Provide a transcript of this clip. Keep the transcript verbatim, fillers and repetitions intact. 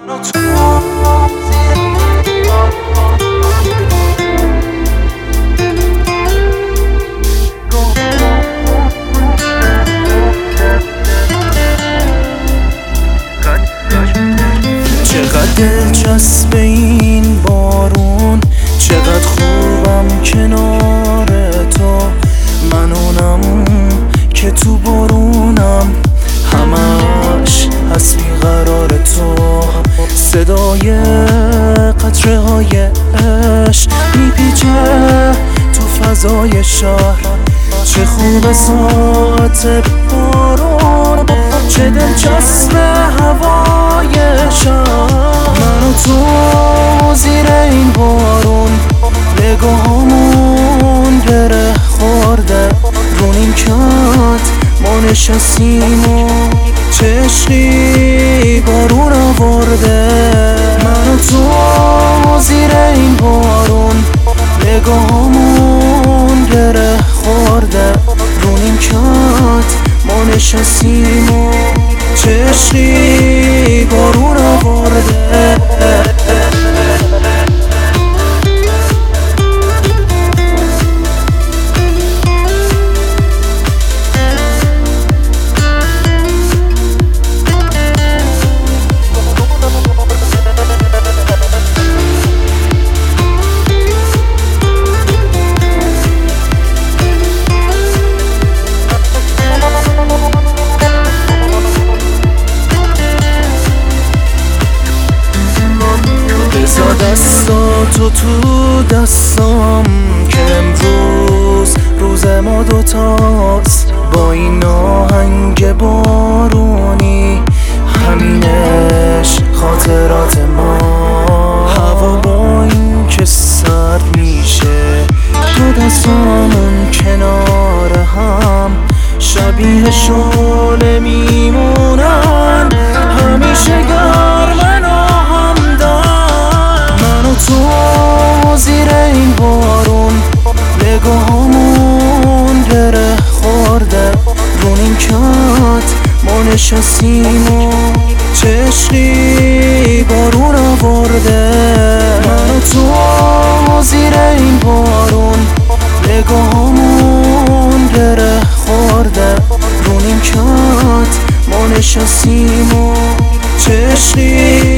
چقدر دلچسب این بارون، چقدر خوبم کنار تو. من اونم که تو بارونم، همش هست بیقرار تو. صدای قطره های عشق میپیچه تو فضای شهر. چه خوب ساعت بارون، چه دلچسب هوای شهر. من و تو زیر این بارون، نگاهمون گره خورده رو نیمکت ما نشستیم و چه عشقی بارون آورده. من و تو زیر این بارون، نگاهمون گره خورده رو نیمکت ما نشستیم و چه عشقی بارون آورده. دستاتو تو دستام که امروز روز ما دوتاست. با این آهنگ بارونی، همینش خاطرات ما. هوا با این که سرد میشه، دو دستامون کنار هم شبیه شعله میمونن، همیشه گرمن و همدم. من و تو زیر این بارون، نگاهمون گره خورده رو نیمکت ما نشستیم و چه عشقی بارون آورده. من و تو زیر این بارون، نگاهمون گره خورده رو نیمکت ما نشستیم و چه عشقی